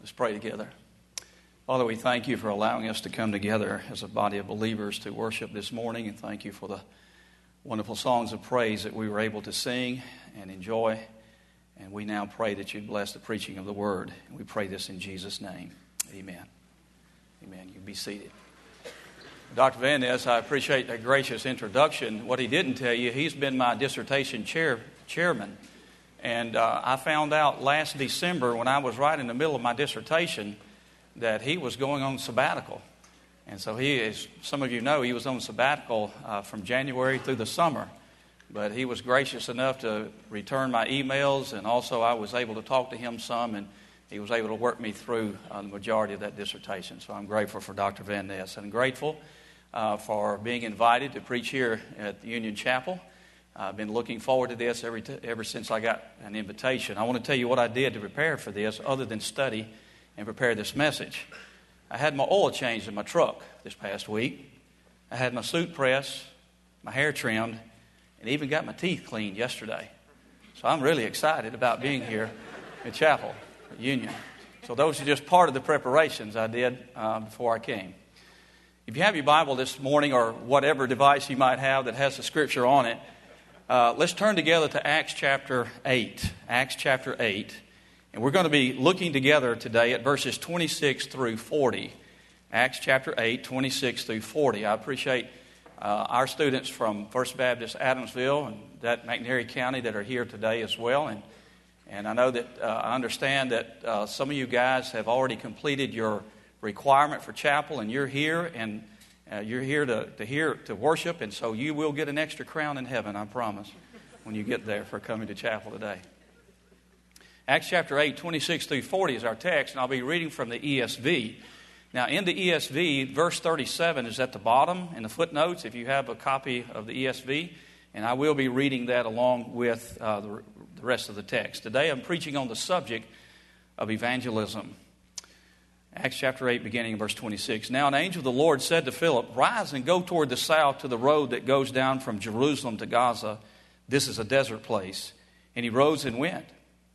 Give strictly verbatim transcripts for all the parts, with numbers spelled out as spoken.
Let's pray together. Father, we thank you for allowing us to come together as a body of believers to worship this morning, and thank you for the wonderful songs of praise that we were able to sing and enjoy. And we now pray that you'd bless the preaching of the word. And we pray this in Jesus' name. Amen. Amen. You can be seated. Doctor Van Ness, I appreciate that gracious introduction. What he didn't tell you, he's been my dissertation chair, chairman. And uh, I found out last December when I was right in the middle of my dissertation that he was going on sabbatical. And so he is, some of you know, he was on sabbatical uh, from January through the summer. But he was gracious enough to return my emails, and also I was able to talk to him some, and he was able to work me through uh, the majority of that dissertation. So I'm grateful for Doctor Van Ness, and grateful uh, for being invited to preach here at the Union Chapel. I've been looking forward to this every t- ever since I got an invitation. I want to tell you what I did to prepare for this other than study and prepare this message. I had my oil changed in my truck this past week. I had my suit pressed, my hair trimmed, and even got my teeth cleaned yesterday. So I'm really excited about being here at Chapel at Union. So those are just part of the preparations I did uh, before I came. If you have your Bible this morning, or whatever device you might have that has the scripture on it, Uh, let's turn together to Acts chapter eight. Acts chapter eight. And we're going to be looking together today at verses twenty-six through forty. Acts chapter eight, twenty-six through forty. I appreciate uh, our students from First Baptist Adamsville and that McNairy County that are here today as well. And, and I know that uh, I understand that uh, some of you guys have already completed your requirement for chapel, and you're here and Uh, you're here to, to hear, to worship, and so you will get an extra crown in heaven, I promise, when you get there for coming to chapel today. Acts chapter eight, twenty-six through forty is our text, and I'll be reading from the E S V. Now, in the E S V, verse thirty-seven is at the bottom in the footnotes, if you have a copy of the E S V, and I will be reading that along with uh, the, the rest of the text. Today, I'm preaching on the subject of evangelism. Acts chapter eight, beginning in verse twenty-six. Now an angel of the Lord said to Philip, "Rise and go toward the south to the road that goes down from Jerusalem to Gaza. This is a desert place." And he rose and went.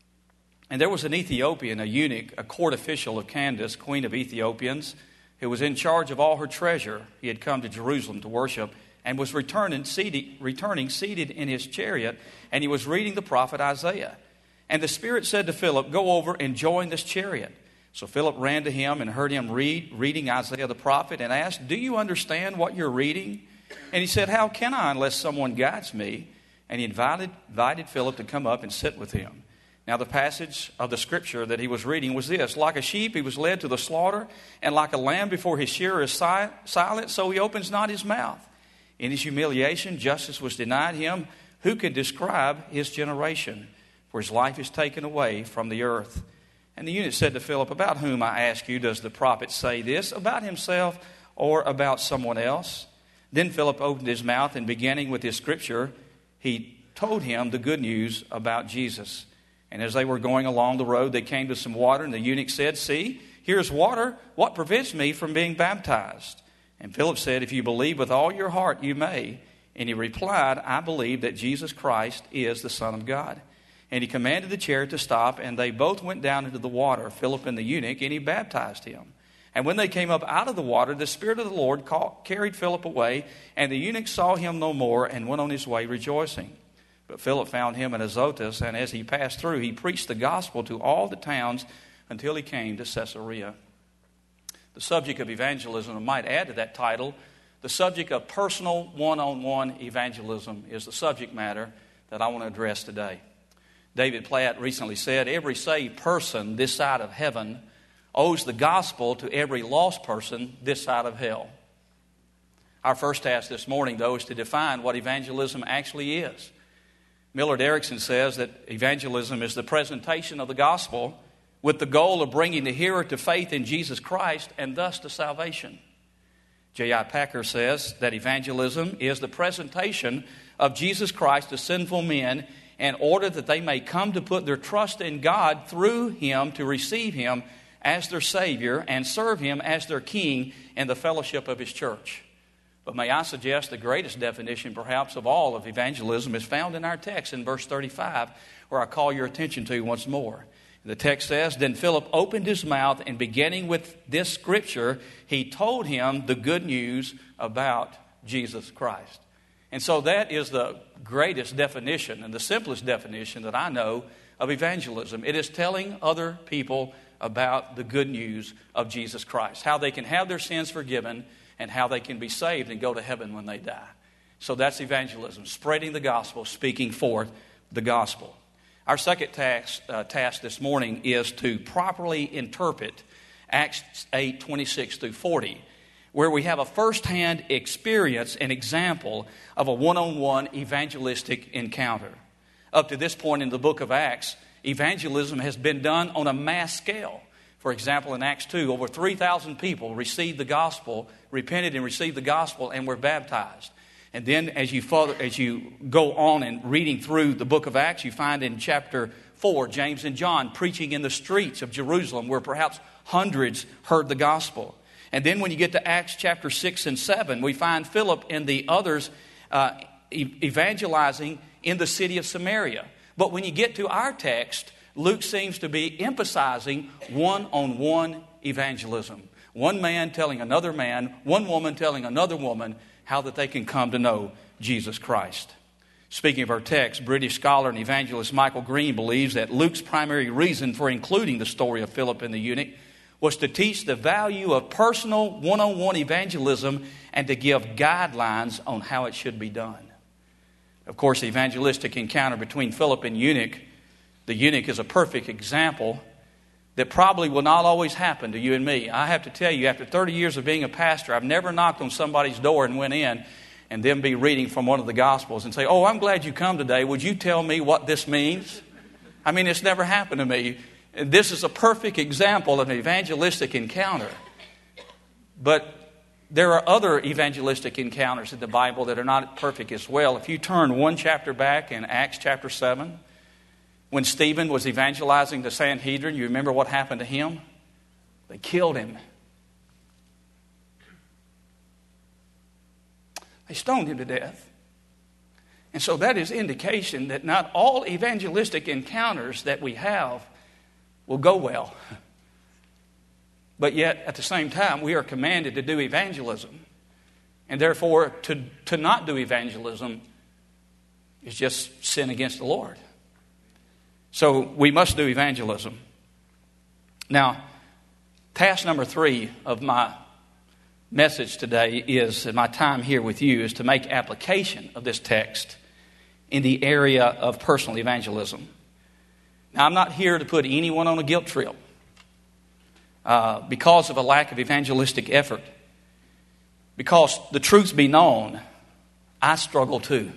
And there was an Ethiopian, a eunuch, a court official of Candace, queen of Ethiopians, who was in charge of all her treasure. He had come to Jerusalem to worship, and was returning seated, returning seated in his chariot, and he was reading the prophet Isaiah. And the Spirit said to Philip, "Go over and join this chariot." So Philip ran to him and heard him read, reading Isaiah the prophet, and asked, "Do you understand what you're reading?" And he said, "How can I unless someone guides me?" And he invited, invited Philip to come up and sit with him. Now the passage of the scripture that he was reading was this: "Like a sheep he was led to the slaughter, and like a lamb before his shearer is si- silent, so he opens not his mouth. In his humiliation justice was denied him. Who can describe his generation? For his life is taken away from the earth." And the eunuch said to Philip, "About whom, I ask you, does the prophet say this? About himself or about someone else?" Then Philip opened his mouth, and beginning with his scripture, he told him the good news about Jesus. And as they were going along the road, they came to some water, and the eunuch said, "See, here's water. What prevents me from being baptized?" And Philip said, "If you believe with all your heart, you may." And he replied, "I believe that Jesus Christ is the Son of God." And he commanded the chariot to stop, and they both went down into the water, Philip and the eunuch, and he baptized him. And when they came up out of the water, the Spirit of the Lord caught, carried Philip away, and the eunuch saw him no more and went on his way rejoicing. But Philip found him in Azotus, and as he passed through, he preached the gospel to all the towns until he came to Caesarea. The subject of evangelism, I might add to that title, the subject of personal one-on-one evangelism is the subject matter that I want to address today. David Platt recently said, "Every saved person this side of heaven owes the gospel to every lost person this side of hell." Our first task this morning, though, is to define what evangelism actually is. Millard Erickson says that evangelism is the presentation of the gospel with the goal of bringing the hearer to faith in Jesus Christ and thus to salvation. J I Packer says that evangelism is the presentation of Jesus Christ to sinful men in order that they may come to put their trust in God through Him, to receive Him as their Savior and serve Him as their King in the fellowship of His church. But may I suggest the greatest definition perhaps of all of evangelism is found in our text in verse thirty-five, where I call your attention to once more. The text says, then Philip opened his mouth, and beginning with this scripture, he told him the good news about Jesus Christ. And so that is the greatest definition and the simplest definition that I know of evangelism. It is telling other people about the good news of Jesus Christ, how they can have their sins forgiven and how they can be saved and go to heaven when they die. So that's evangelism, spreading the gospel, speaking forth the gospel. Our second task, uh, task this morning is to properly interpret Acts eight, twenty-six through forty, where we have a firsthand experience and example of a one-on-one evangelistic encounter. Up to this point in the book of Acts, evangelism has been done on a mass scale. For example, in Acts two, over three thousand people received the gospel, repented and received the gospel, and were baptized. And then as you follow, as you go on and reading through the book of Acts, you find in chapter four, James and John preaching in the streets of Jerusalem, where perhaps hundreds heard the gospel. And then when you get to Acts chapter six and seven, we find Philip and the others uh, evangelizing in the city of Samaria. But when you get to our text, Luke seems to be emphasizing one-on-one evangelism. One man telling another man, one woman telling another woman how that they can come to know Jesus Christ. Speaking of our text, British scholar and evangelist Michael Green believes that Luke's primary reason for including the story of Philip and the eunuch was to teach the value of personal one-on-one evangelism and to give guidelines on how it should be done. Of course, the evangelistic encounter between Philip and eunuch, the eunuch is a perfect example that probably will not always happen to you and me. I have to tell you, after thirty years of being a pastor, I've never knocked on somebody's door and went in and then be reading from one of the Gospels and say, oh, I'm glad you come today. Would you tell me what this means? I mean, it's never happened to me. And this is a perfect example of an evangelistic encounter. But there are other evangelistic encounters in the Bible that are not perfect as well. If you turn one chapter back in Acts chapter seven, when Stephen was evangelizing the Sanhedrin, you remember what happened to him? They killed him. They stoned him to death. And so that is indication that not all evangelistic encounters that we have will go well. But yet, at the same time, we are commanded to do evangelism. And therefore, to, to not do evangelism is just sin against the Lord. So we must do evangelism. Now, task number three of my message today is, and my time here with you, is to make application of this text in the area of personal evangelism. Now, I'm not here to put anyone on a guilt trip uh, because of a lack of evangelistic effort. Because the truth be known, I struggle too.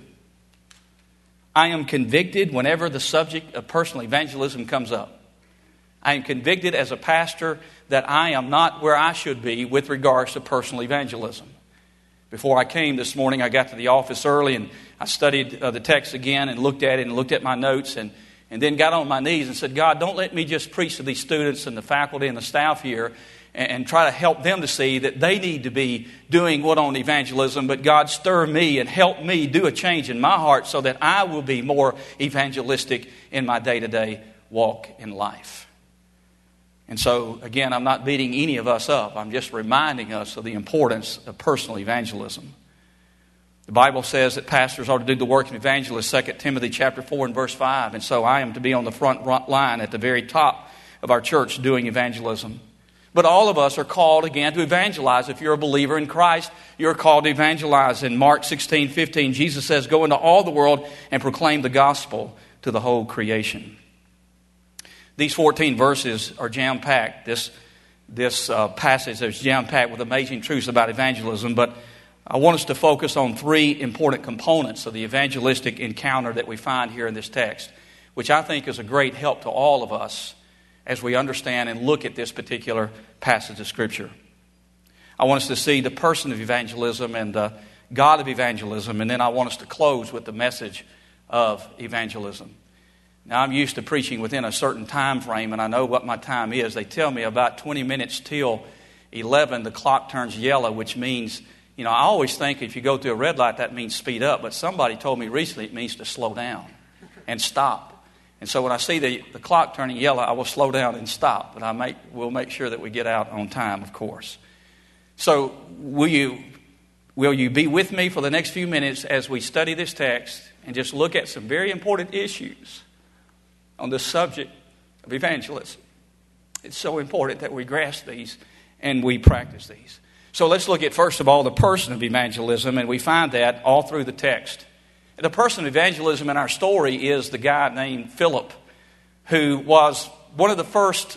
I am convicted whenever the subject of personal evangelism comes up. I am convicted as a pastor that I am not where I should be with regards to personal evangelism. Before I came this morning, I got to the office early and I studied uh, the text again and looked at it and looked at my notes and, and then got on my knees and said, God, don't let me just preach to these students and the faculty and the staff here and, and try to help them to see that they need to be doing what on evangelism, but God, stir me and help me do a change in my heart so that I will be more evangelistic in my day-to-day walk in life. And so, again, I'm not beating any of us up. I'm just reminding us of the importance of personal evangelism. The Bible says that pastors are to do the work of evangelists, Second Timothy chapter four and verse five. And so I am to be on the front line at the very top of our church doing evangelism. But all of us are called, again, to evangelize. If you're a believer in Christ, you're called to evangelize. In Mark sixteen fifteen, Jesus says, go into all the world and proclaim the gospel to the whole creation. These fourteen verses are jam-packed. This, this uh, passage is jam-packed with amazing truths about evangelism. But I want us to focus on three important components of the evangelistic encounter that we find here in this text, which I think is a great help to all of us as we understand and look at this particular passage of Scripture. I want us to see the person of evangelism and the God of evangelism, and then I want us to close with the message of evangelism. Now, I'm used to preaching within a certain time frame, and I know what my time is. They tell me about twenty minutes till eleven, the clock turns yellow, which means, you know, I always think if you go through a red light, that means speed up. But somebody told me recently it means to slow down and stop. And so when I see the, the clock turning yellow, I will slow down and stop. But I make, we'll make sure that we get out on time, of course. So will you, will you be with me for the next few minutes as we study this text and just look at some very important issues on the subject of evangelism? It's so important that we grasp these and we practice these. So let's look at, first of all, the person of evangelism, and we find that all through the text. The person of evangelism in our story is the guy named Philip, who was one of the first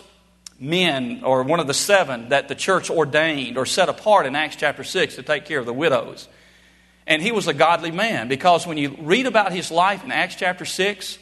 men, or one of the seven that the church ordained or set apart in Acts chapter six to take care of the widows. And he was a godly man, because when you read about his life in Acts chapter six,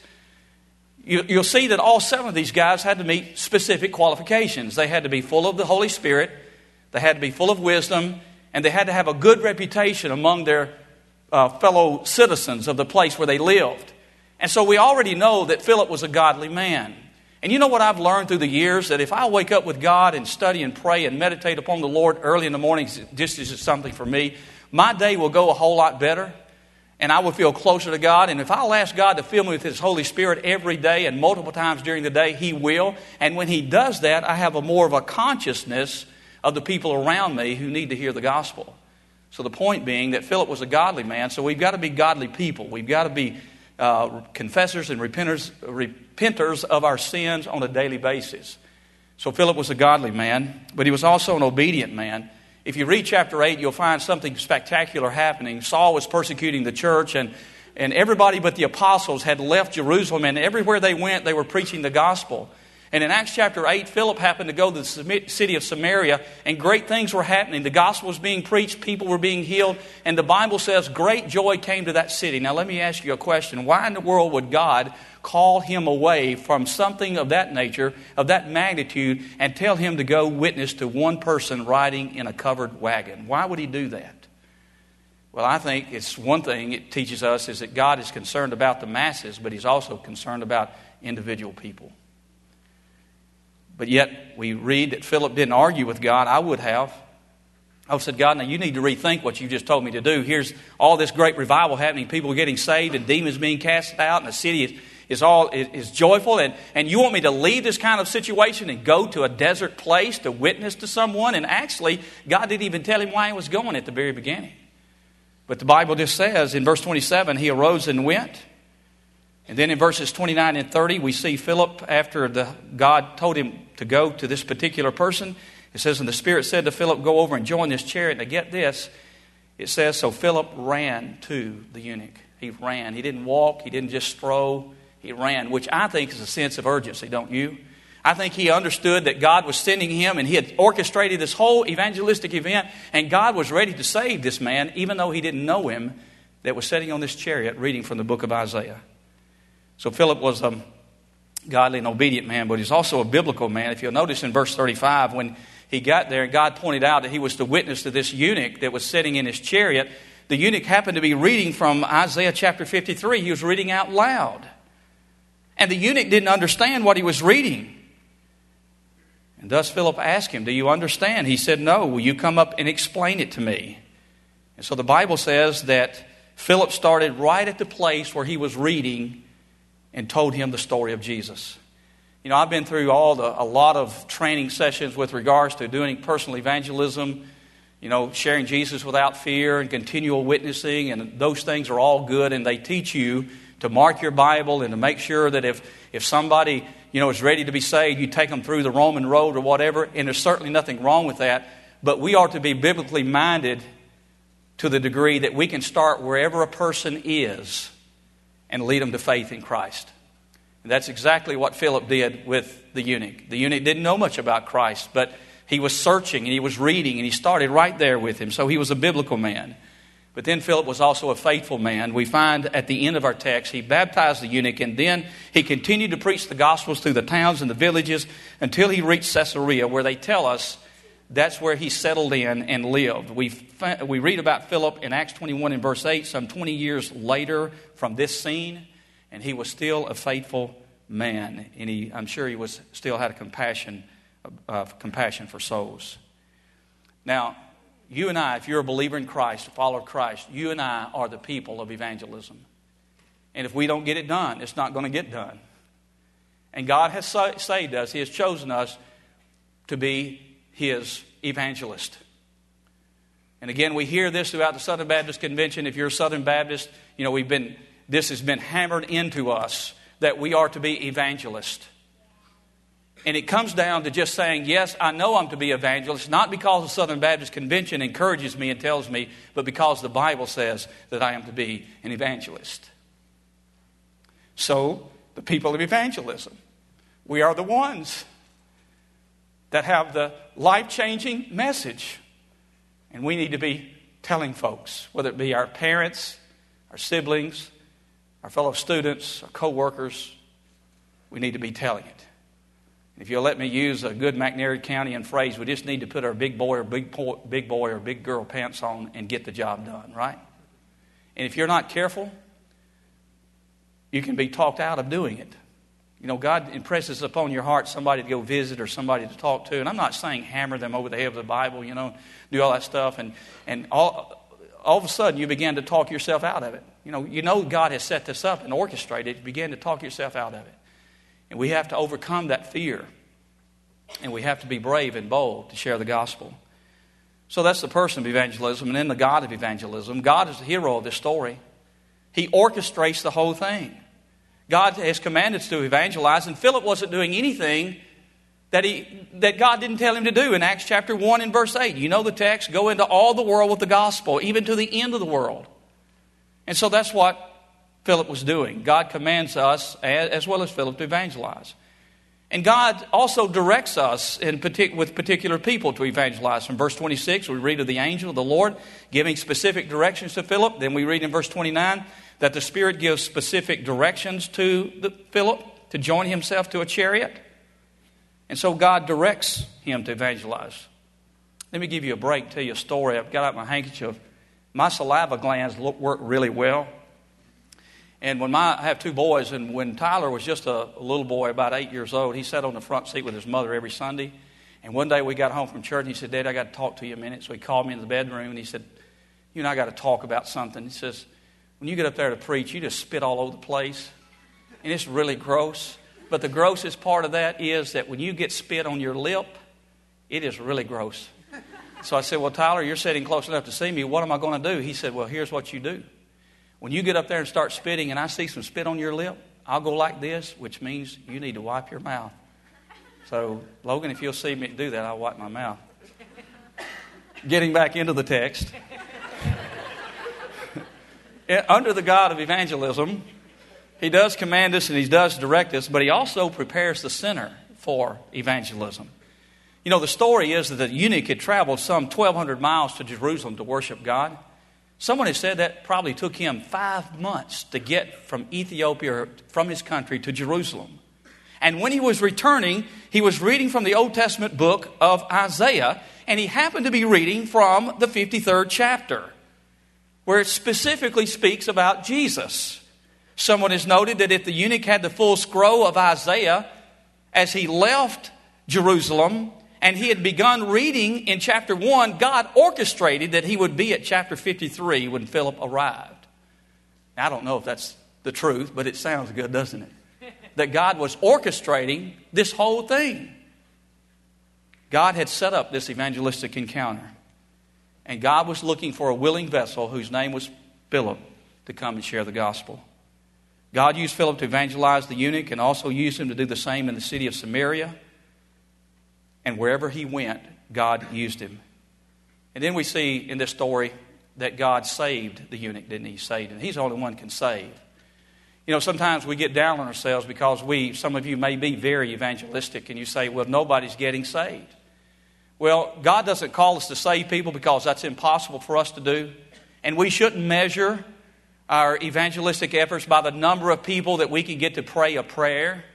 you, you'll see that all seven of these guys had to meet specific qualifications. They had to be full of the Holy Spirit, they had to be full of wisdom, and they had to have a good reputation among their Uh, fellow citizens of the place where they lived. And so we already know that Philip was a godly man. And you know what I've learned through the years? That if I wake up with God and study and pray and meditate upon the Lord early in the morning, this is something for me, my day will go a whole lot better, and I will feel closer to God. And if I'll ask God to fill me with His Holy Spirit every day and multiple times during the day, He will. And when He does that, I have a more of a consciousness of the people around me who need to hear the gospel. So the point being that Philip was a godly man, so we've got to be godly people. We've got to be uh, confessors and repenters, repenters of our sins on a daily basis. So Philip was a godly man, but he was also an obedient man. If you read chapter eight, you'll find something spectacular happening. Saul was persecuting the church, and, and everybody but the apostles had left Jerusalem, and everywhere they went, they were preaching the gospel. And in Acts chapter eight, Philip happened to go to the city of Samaria, and great things were happening. The gospel was being preached, people were being healed, and the Bible says great joy came to that city. Now let me ask you a question. Why in the world would God call him away from something of that nature, of that magnitude, and tell him to go witness to one person riding in a covered wagon? Why would He do that? Well, I think it's one thing it teaches us is that God is concerned about the masses, but He's also concerned about individual people. But yet, we read that Philip didn't argue with God. I would have. I would have said, God, now you need to rethink what you just told me to do. Here's all this great revival happening. People are getting saved and demons being cast out. And the city is, is all is, is joyful. And, and you want me to leave this kind of situation and go to a desert place to witness to someone? And actually, God didn't even tell him why he was going at the very beginning. But the Bible just says in verse twenty-seven, he arose and went. And then in verses twenty-nine and thirty, we see Philip, after the God told him to go to this particular person, it says, and the Spirit said to Philip, go over and join this chariot. Now get this, it says, so Philip ran to the eunuch. He ran. He didn't walk. He didn't just stroll. He ran, which I think is a sense of urgency, don't you? I think he understood that God was sending him, and he had orchestrated this whole evangelistic event, and God was ready to save this man, even though he didn't know him, that was sitting on this chariot reading from the book of Isaiah. So Philip was a godly and obedient man, but he's also a biblical man. If you'll notice in verse thirty-five, when he got there and God pointed out that he was to witness to this eunuch that was sitting in his chariot, the eunuch happened to be reading from Isaiah chapter fifty-three. He was reading out loud. And the eunuch didn't understand what he was reading. And thus Philip asked him, do you understand? He said, no. Will you come up and explain it to me? And so the Bible says that Philip started right at the place where he was reading and told him the story of Jesus. You know, I've been through all the, a lot of training sessions with regards to doing personal evangelism, you know, sharing Jesus without fear and continual witnessing, and those things are all good, and they teach you to mark your Bible and to make sure that if, if somebody, you know, is ready to be saved, you take them through the Roman road or whatever, and there's certainly nothing wrong with that, but we are to be biblically minded to the degree that we can start wherever a person is and lead them to faith in Christ. And that's exactly what Philip did with the eunuch. The eunuch didn't know much about Christ, but he was searching and he was reading, and he started right there with him. So he was a biblical man. But then Philip was also a faithful man. We find at the end of our text, he baptized the eunuch, and then he continued to preach the Gospels through the towns and the villages until he reached Caesarea, where they tell us that's where he settled in and lived. We we read about Philip in Acts twenty-one and verse eight, some twenty years later from this scene, and he was still a faithful man. And he, I'm sure he was still had a compassion, uh, compassion for souls. Now, you and I, if you're a believer in Christ, a follower of Christ, you and I are the people of evangelism. And if we don't get it done, it's not going to get done. And God has sa- saved us. He has chosen us to be His evangelist. And again, we hear this throughout the Southern Baptist Convention. If you're a Southern Baptist, you know, we've been, this has been hammered into us that we are to be evangelists. And it comes down to just saying, yes, I know I'm to be evangelist, not because the Southern Baptist Convention encourages me and tells me, but because the Bible says that I am to be an evangelist. So, the people of evangelism, we are the ones that have the life-changing message. And we need to be telling folks, whether it be our parents, our siblings, our fellow students, our co-workers, we need to be telling it. If you'll let me use a good McNairy County phrase, we just need to put our big boy or big, po- big boy or big girl pants on and get the job done, right? And if you're not careful, you can be talked out of doing it. You know, God impresses upon your heart somebody to go visit or somebody to talk to. And I'm not saying hammer them over the head with the Bible, you know, do all that stuff. And, and all, all of a sudden you begin to talk yourself out of it. You know, you know God has set this up and orchestrated it. You begin to talk yourself out of it. And we have to overcome that fear. And we have to be brave and bold to share the gospel. So that's the person of evangelism. And then the God of evangelism. God is the hero of this story. He orchestrates the whole thing. God has commanded us to evangelize, and Philip wasn't doing anything that he that God didn't tell him to do in Acts chapter one and verse eight. You know the text, go into all the world with the gospel, even to the end of the world. And so that's what Philip was doing. God commands us, as well as Philip, to evangelize. And God also directs us in partic- with particular people to evangelize. From verse twenty-six, we read of the angel of the Lord giving specific directions to Philip. Then we read in verse twenty-nine that the Spirit gives specific directions to the Philip to join himself to a chariot. And so God directs him to evangelize. Let me give you a break, tell you a story. I've got out my handkerchief. My saliva glands look, work really well. And when my, I have two boys, and when Tyler was just a, a little boy, about eight years old, he sat on the front seat with his mother every Sunday. And one day we got home from church, and he said, Dad, I got to talk to you a minute. So he called me in the bedroom, and he said, you and I got to talk about something. He says, when you get up there to preach, you just spit all over the place. And it's really gross. But the grossest part of that is that when you get spit on your lip, it is really gross. So I said, well, Tyler, you're sitting close enough to see me. What am I going to do? He said, well, here's what you do. When you get up there and start spitting and I see some spit on your lip, I'll go like this, which means you need to wipe your mouth. So, Logan, if you'll see me do that, I'll wipe my mouth. Getting back into the text. Under the God of evangelism, He does command us and He does direct us, but He also prepares the sinner for evangelism. You know, the story is that the eunuch had traveled some twelve hundred miles to Jerusalem to worship God. Someone has said that probably took him five months to get from Ethiopia, from his country, to Jerusalem. And when he was returning, he was reading from the Old Testament book of Isaiah, and he happened to be reading from the fifty-third chapter, where it specifically speaks about Jesus. Someone has noted that if the eunuch had the full scroll of Isaiah as he left Jerusalem, and he had begun reading in chapter one, God orchestrated that he would be at chapter fifty-three when Philip arrived. Now, I don't know if that's the truth, but it sounds good, doesn't it? That God was orchestrating this whole thing. God had set up this evangelistic encounter. And God was looking for a willing vessel whose name was Philip to come and share the gospel. God used Philip to evangelize the eunuch and also used him to do the same in the city of Samaria. And wherever he went, God used him. And then we see in this story that God saved the eunuch, didn't He? He saved him. He's the only one who can save. You know, sometimes we get down on ourselves because we, some of you may be very evangelistic and you say, well, nobody's getting saved. Well, God doesn't call us to save people because that's impossible for us to do. And we shouldn't measure our evangelistic efforts by the number of people that we can get to pray a prayer.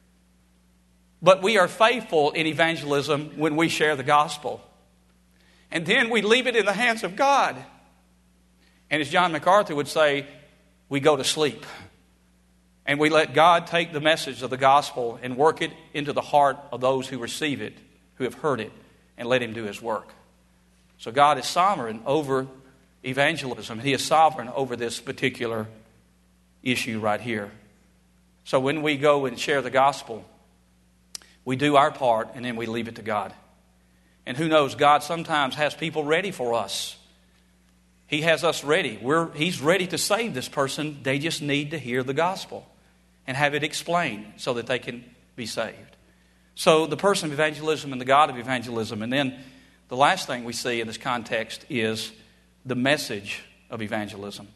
But we are faithful in evangelism when we share the gospel. And then we leave it in the hands of God. And as John MacArthur would say, we go to sleep. And we let God take the message of the gospel and work it into the heart of those who receive it, who have heard it, and let Him do His work. So God is sovereign over evangelism. He is sovereign over this particular issue right here. So when we go and share the gospel, we do our part and then we leave it to God. And who knows, God sometimes has people ready for us. He has us ready. We're, he's ready to save this person. They just need to hear the gospel and have it explained so that they can be saved. So the person of evangelism and the God of evangelism. And then the last thing we see in this context is the message of evangelism.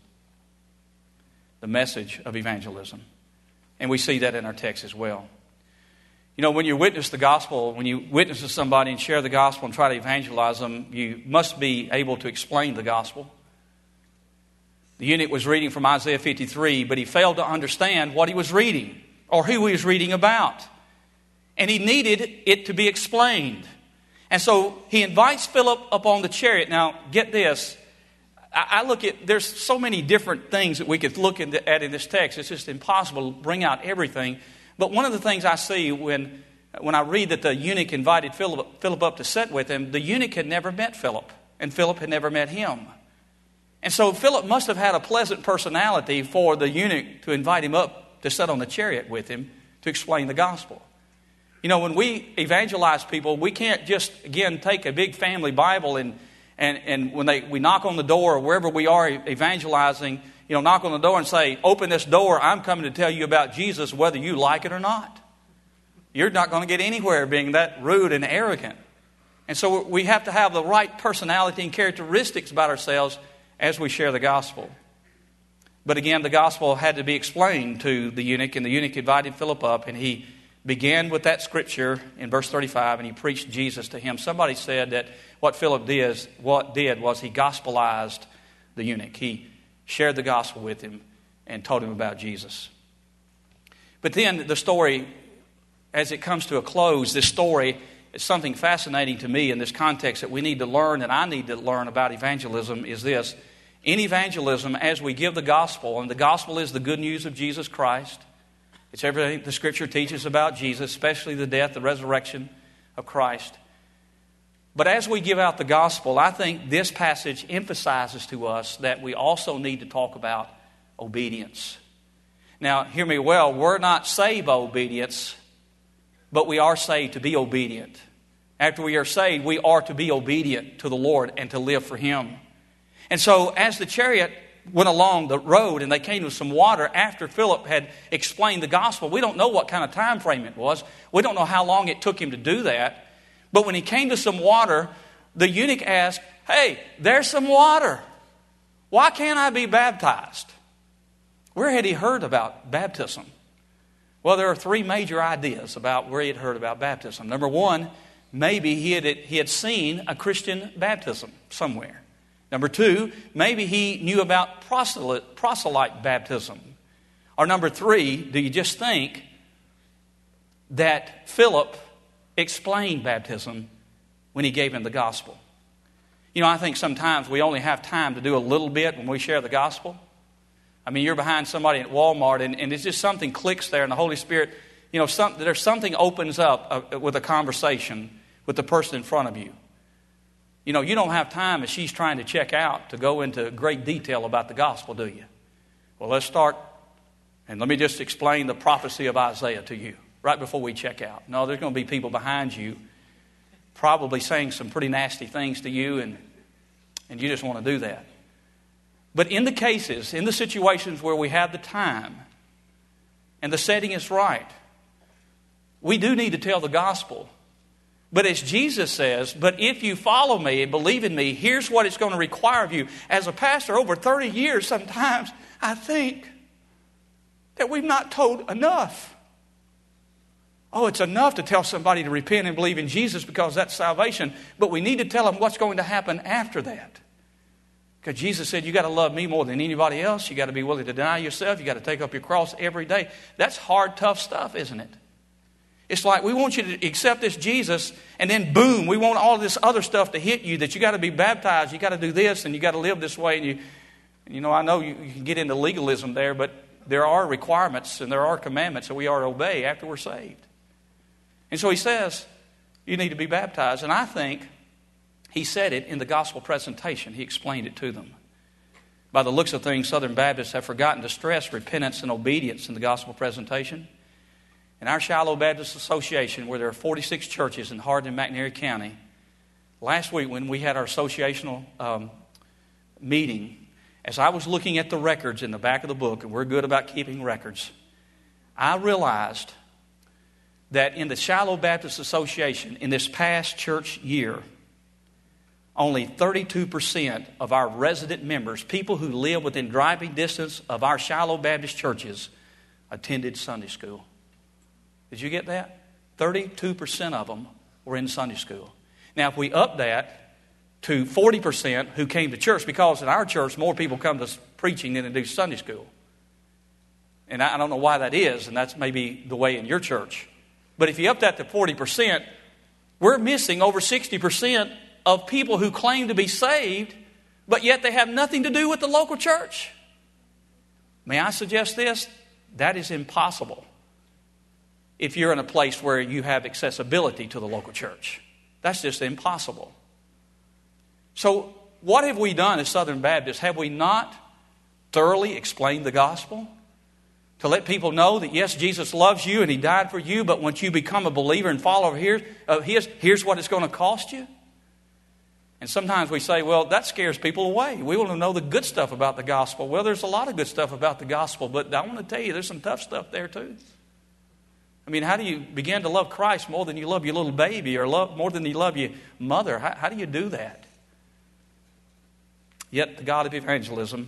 The message of evangelism. And we see that in our text as well. You know, when you witness the gospel, when you witness to somebody and share the gospel and try to evangelize them, you must be able to explain the gospel. The eunuch was reading from Isaiah fifty-three, but he failed to understand what he was reading or who he was reading about. And he needed it to be explained. And so he invites Philip up on the chariot. Now, get this. I look at, there's so many different things that we could look at in this text. It's just impossible to bring out everything. But one of the things I see when, when I read that the eunuch invited Philip, Philip up to sit with him, the eunuch had never met Philip, and Philip had never met him. And so Philip must have had a pleasant personality for the eunuch to invite him up to sit on the chariot with him to explain the gospel. You know, when we evangelize people, we can't just, again, take a big family Bible and And, and when they, we knock on the door or wherever we are evangelizing, you know, knock on the door and say, open this door, I'm coming to tell you about Jesus whether you like it or not. You're not going to get anywhere being that rude and arrogant. And so we have to have the right personality and characteristics about ourselves as we share the gospel. But again, the gospel had to be explained to the eunuch, and the eunuch invited Philip up, and he began with that scripture in verse thirty-five, and he preached Jesus to him. Somebody said that what Philip did, what did was he gospelized the eunuch. He shared the gospel with him and told him about Jesus. But then the story, as it comes to a close, this story is something fascinating to me in this context that we need to learn, and I need to learn about evangelism, is this. In evangelism, as we give the gospel, and the gospel is the good news of Jesus Christ, it's everything the Scripture teaches about Jesus, especially the death, the resurrection of Christ. But as we give out the gospel, I think this passage emphasizes to us that we also need to talk about obedience. Now, hear me well, we're not saved by obedience, but we are saved to be obedient. After we are saved, we are to be obedient to the Lord and to live for Him. And so, as the chariot went along the road and they came to some water after Philip had explained the gospel, we don't know what kind of time frame it was. We don't know how long it took him to do that. But when he came to some water, the eunuch asked, hey, there's some water. Why can't I be baptized? Where had he heard about baptism? Well, there are three major ideas about where he had heard about baptism. Number one, maybe he had, he had seen a Christian baptism somewhere. Number two, maybe he knew about proselyte, proselyte baptism. Or number three, do you just think that Philip explained baptism when he gave him the gospel? You know, I think sometimes we only have time to do a little bit when we share the gospel. I mean, you're behind somebody at Walmart and, and it's just something clicks there and the Holy Spirit, you know, some, there's something opens up uh, with a conversation with the person in front of you. You know, you don't have time as she's trying to check out to go into great detail about the gospel, do you? Well, let's start, and let me just explain the prophecy of Isaiah to you right before we check out. No, there's going to be people behind you probably saying some pretty nasty things to you, and, and you just want to do that. But in the cases, in the situations where we have the time and the setting is right, we do need to tell the gospel. But as Jesus says, but if you follow me and believe in me, here's what it's going to require of you. As a pastor over thirty years, sometimes I think that we've not told enough. Oh, it's enough to tell somebody to repent and believe in Jesus because that's salvation. But we need to tell them what's going to happen after that. Because Jesus said, you got to love me more than anybody else. You got to be willing to deny yourself. You got to take up your cross every day. That's hard, tough stuff, isn't it? It's like we want you to accept this Jesus and then boom, we want all this other stuff to hit you that you got to be baptized, you got to do this and you got to live this way. And you, you know, I know you, you can get into legalism there, but there are requirements and there are commandments that we are to obey after we're saved. And so he says, you need to be baptized. And I think he said it in the gospel presentation. He explained it to them. By the looks of things, Southern Baptists have forgotten to stress repentance and obedience in the gospel presentation. In our Shiloh Baptist Association, where there are forty-six churches in Hardin and McNairy County, last week when we had our associational um, meeting, as I was looking at the records in the back of the book, and we're good about keeping records, I realized that in the Shiloh Baptist Association, in this past church year, only thirty-two percent of our resident members, people who live within driving distance of our Shiloh Baptist churches, attended Sunday school. Did you get that? thirty-two percent of them were in Sunday school. Now, if we up that to forty percent who came to church, because in our church, more people come to preaching than they do Sunday school. And I don't know why that is, and that's maybe the way in your church. But if you up that to forty percent, we're missing over sixty percent of people who claim to be saved, but yet they have nothing to do with the local church. May I suggest this? That is impossible if you're in a place where you have accessibility to the local church. That's just impossible. So what have we done as Southern Baptists? Have we not thoroughly explained the gospel? To let people know that, yes, Jesus loves you and He died for you, but once you become a believer and follower here, uh, his, here's what it's going to cost you. And sometimes we say, well, that scares people away. We want to know the good stuff about the gospel. Well, there's a lot of good stuff about the gospel, but I want to tell you there's some tough stuff there too. I mean, how do you begin to love Christ more than you love your little baby, or love more than you love your mother? How, how do you do that? Yet the God of evangelism,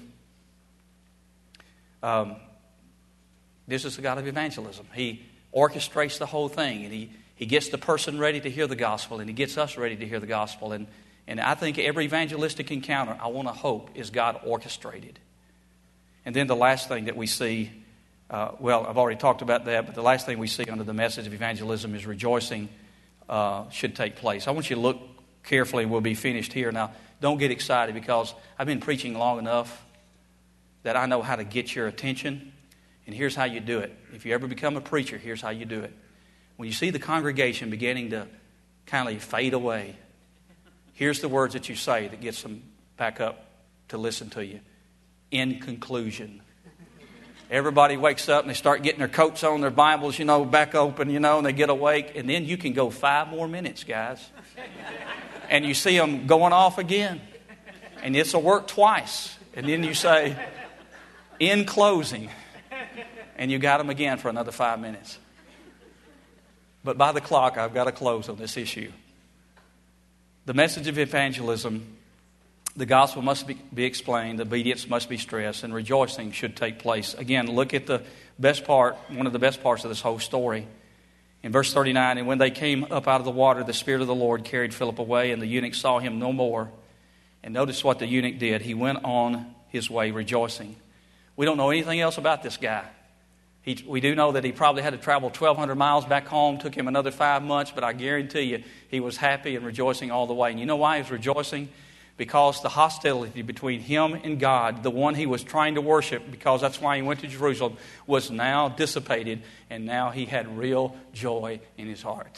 um, this is the God of evangelism. He orchestrates the whole thing, and he, he gets the person ready to hear the gospel, and He gets us ready to hear the gospel. And, and I think every evangelistic encounter, I want to hope, is God orchestrated. And then the last thing that we see, uh, well, I've already talked about that, but the last thing we see under the message of evangelism is rejoicing uh, should take place. I want you to look carefully, and we'll be finished here. Now, don't get excited, because I've been preaching long enough that I know how to get your attention. And here's how you do it. If you ever become a preacher, here's how you do it. When you see the congregation beginning to kind of fade away, here's the words that you say that gets them back up to listen to you. In conclusion. Everybody wakes up and they start getting their coats on, their Bibles, you know, back open, you know, and they get awake. And then you can go five more minutes, guys. And you see them going off again. And it's a work twice. And then you say, in closing. And you got them again for another five minutes. But by the clock, I've got to close on this issue. The message of evangelism, the gospel must be, be explained, obedience must be stressed, and rejoicing should take place. Again, look at the best part, one of the best parts of this whole story. In verse thirty-nine, and when they came up out of the water, the Spirit of the Lord carried Philip away, and the eunuch saw him no more. And notice what the eunuch did. He went on his way rejoicing. We don't know anything else about this guy. He, we do know that he probably had to travel twelve hundred miles back home. Took him another five months, but I guarantee you he was happy and rejoicing all the way. And you know why he was rejoicing? Because the hostility between him and God, the one he was trying to worship, because that's why he went to Jerusalem, was now dissipated, and now he had real joy in his heart.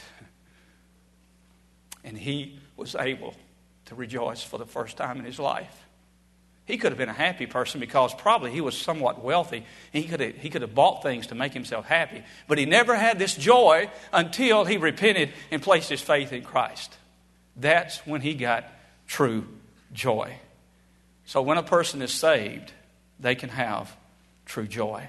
And he was able to rejoice for the first time in his life. He could have been a happy person because probably he was somewhat wealthy. And he could have, he could have bought things to make himself happy. But he never had this joy until he repented and placed his faith in Christ. That's when he got true joy. So when a person is saved, they can have true joy.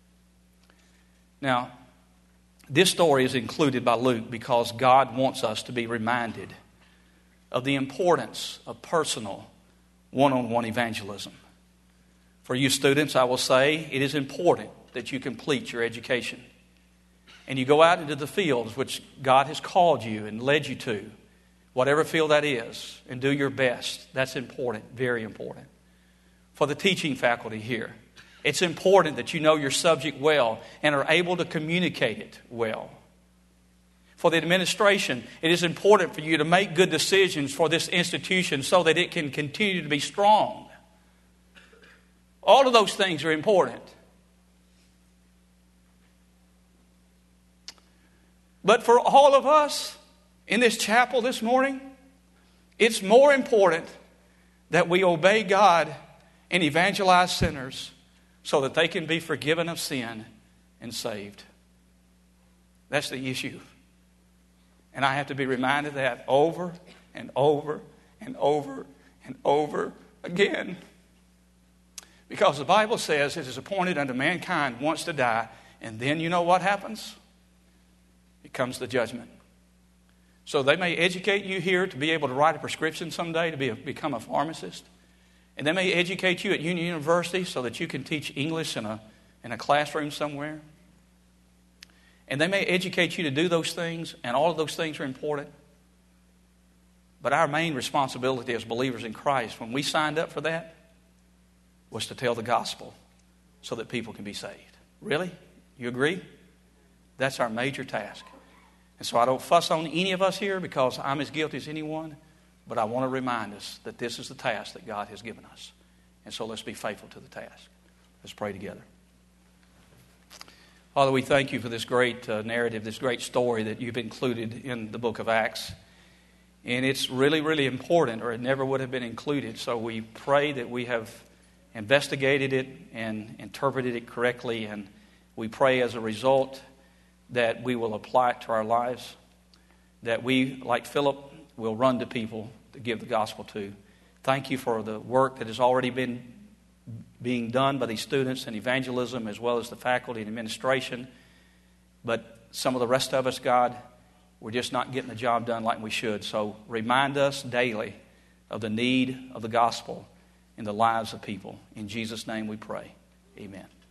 Now, this story is included by Luke because God wants us to be reminded of the importance of personal one-on-one evangelism. For you students, I will say it is important that you complete your education. And you go out into the fields which God has called you and led you to, whatever field that is, and do your best. That's important, very important. For the teaching faculty here, it's important that you know your subject well and are able to communicate it well. For the administration, it is important for you to make good decisions for this institution so that it can continue to be strong. All of those things are important. But for all of us in this chapel this morning, it's more important that we obey God and evangelize sinners so that they can be forgiven of sin and saved. That's the issue. And I have to be reminded of that over and over and over and over again. Because the Bible says it is appointed unto mankind once to die, and then you know what happens? It comes the judgment. So they may educate you here to be able to write a prescription someday to be a, become a pharmacist. And they may educate you at Union University so that you can teach English in a, in a classroom somewhere. And they may educate you to do those things, and all of those things are important. But our main responsibility as believers in Christ, when we signed up for that, was to tell the gospel so that people can be saved. Really? You agree? That's our major task. And so I don't fuss on any of us here because I'm as guilty as anyone, but I want to remind us that this is the task that God has given us. And so let's be faithful to the task. Let's pray together. Father, we thank you for this great uh, narrative, this great story that you've included in the book of Acts. And it's really, really important, or it never would have been included. So we pray that we have investigated it and interpreted it correctly. And we pray as a result that we will apply it to our lives, that we, like Philip, will run to people to give the gospel to. Thank you for the work that has already been being done by these students in evangelism as well as the faculty and administration. But some of the rest of us, God, we're just not getting the job done like we should. So remind us daily of the need of the gospel in the lives of people. In Jesus' name we pray. Amen.